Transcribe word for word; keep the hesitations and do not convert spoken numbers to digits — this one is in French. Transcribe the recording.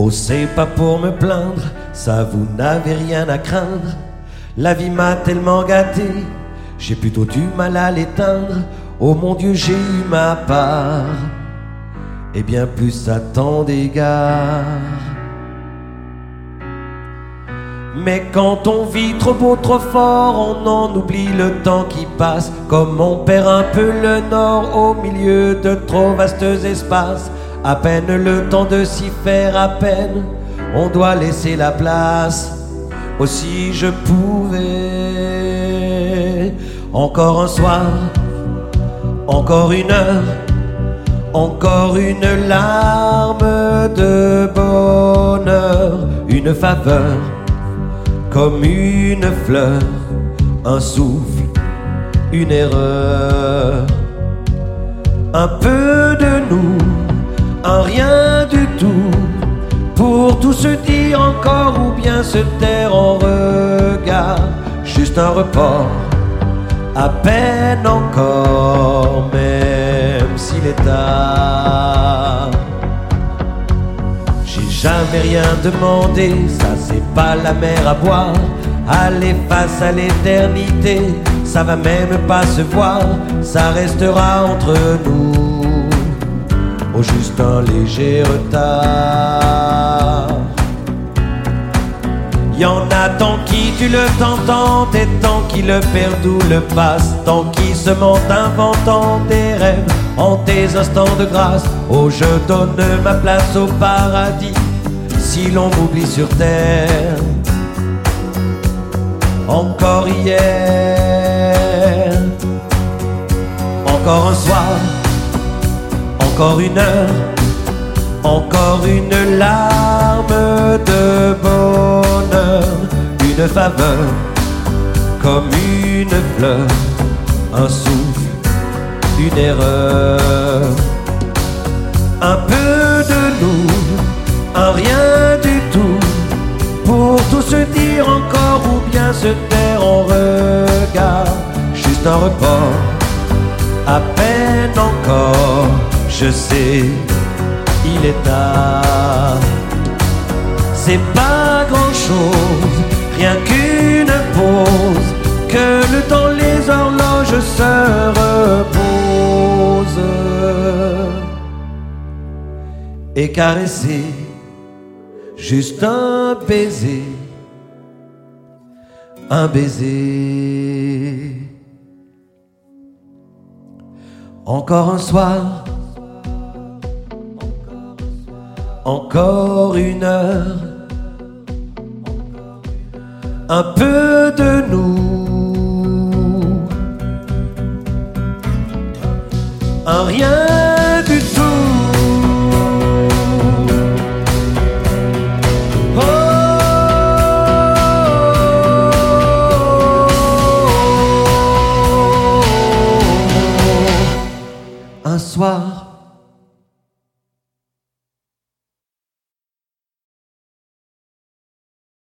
Oh, c'est pas pour me plaindre, ça vous n'avez rien à craindre. La vie m'a tellement gâté, j'ai plutôt du mal à l'éteindre. Oh mon Dieu, j'ai eu ma part, et bien plus à tant d'égards. Mais quand on vit trop beau, trop fort, on en oublie le temps qui passe. Comme on perd un peu le nord au milieu de trop vastes espaces. À peine le temps de s'y faire, à peine on doit laisser la place. Oh, si je pouvais, encore un soir, encore une heure, encore une larme de bonheur, une faveur comme une fleur, un souffle, une erreur, un peu de nous, un rien du tout, pour tout se dire encore ou bien se taire en regard, juste un report, à peine encore, même s'il est tard. J'ai jamais rien demandé, ça c'est pas la mer à boire. Aller face à l'éternité, ça va même pas se voir, ça restera entre nous. Oh, juste un léger retard. Y'en a tant qui tuent le temps tant et tant qui le perdent ou le passent, tant qui se mentent inventant des rêves en des instants de grâce. Oh, je donne ma place au paradis si l'on m'oublie sur terre. Encore hier, encore un soir, encore une heure, encore une larme de bonheur, une faveur comme une fleur, un souffle, une erreur, un peu de nous, un rien du tout, pour tout se dire encore ou bien se taire en regard, juste un report, à peine encore, je sais, il est tard. C'est pas grand chose, rien qu'une pause, que le temps les horloges se reposent et caresser juste un baiser, un baiser. Encore un soir, encore une heure, un peu de nous, un rien du tout. Oh, un soir,